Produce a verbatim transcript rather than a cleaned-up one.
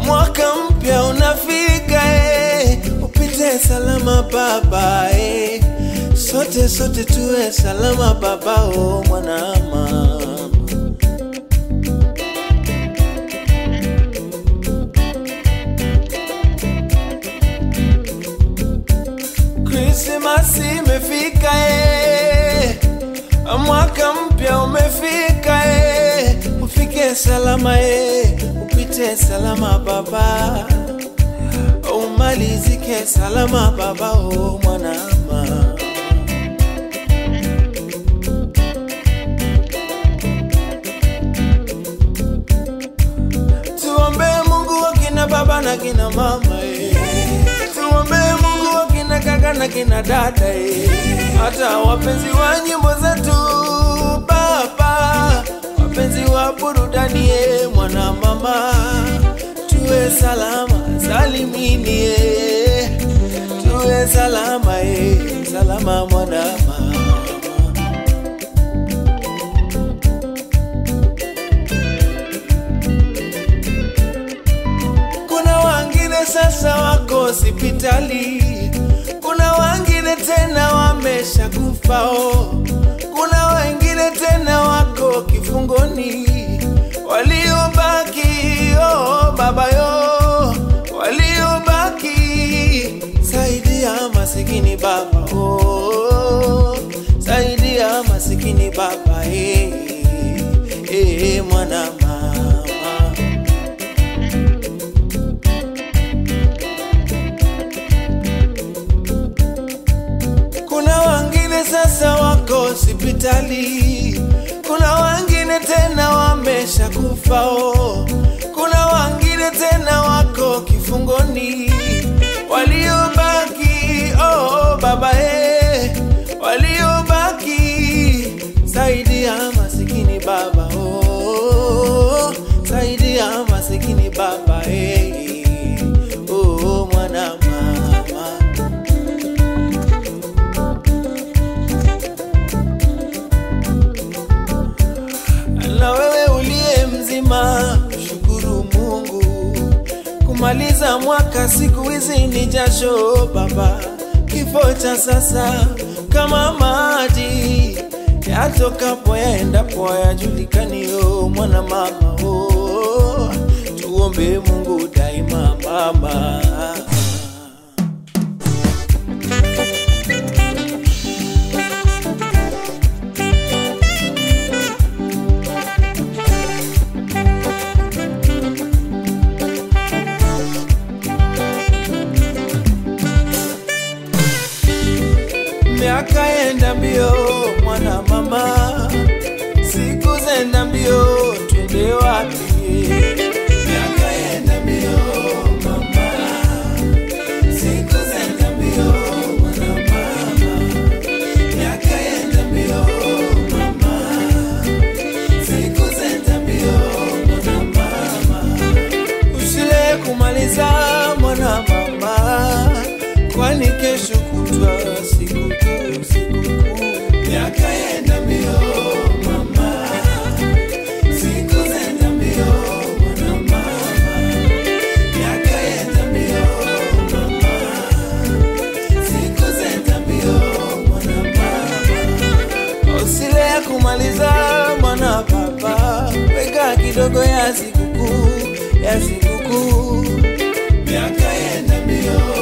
Mwaka mpya unafika eh, upite salama baba eh. Sote sote tuwe salama baba oh mwanama. Christmas imefika eh, mwaka mpya umefika eh, ufike salama eh, upite salama baba, umalizike salama baba oh mwanama. Tuombe Mungu wakina baba na kina mama eh, tuombe Mungu wakina kaka na kina dada eh, hata wapenzi wa nyimbo zetu baba, wapenzi wa burudani eh, mwana mama, tuwe salama salimini eh, tuwe salama eh, salama mwana mama. Kuna wengine sasa wako hospitali, kuna wengine tena wamesha kufa oh. Kuna wengine tena wako kifungoni, waliobaki oh baba yo, waliobaki saidia masikini baba oh, saidia masikini baba eh, eh mwana mama. Kuna wengine sasa wako hospitali, kuna wengine tena wamesha kufa oh. Kuna wengine tena wako kifungoni, waliobaki oh baba eh, waliobaki saidia masikini baba oh, saidia masikini baba eh, oh mwana mama. Na wewe uliye mzima shukuru Mungu, kumaliza mwaka siku hizi ni jasho baba. Kifo cha sasa kama maji yatokapo yaendapo hayajulikani oh mwana mama oh, tuombe Mungu daima mama. Miaka enda mbio mwana mama, siku zenda mbio twende wapi? Miaka enda mbio mama, siku zenda mbio mwana mama, miaka enda mbio mama, siku zenda mbio mwana mama. Usile kumaliza mwana mama, kwani kesho kutwa siku miaka enda mbio mama, siku zenda mbio mwana mama, miaka enda mbio mama, siku zenda mbio mwana mama. Usile kumaliza mwana baba, weka kidogo ya sikukuu, ya sikukuu, miaka enda mbio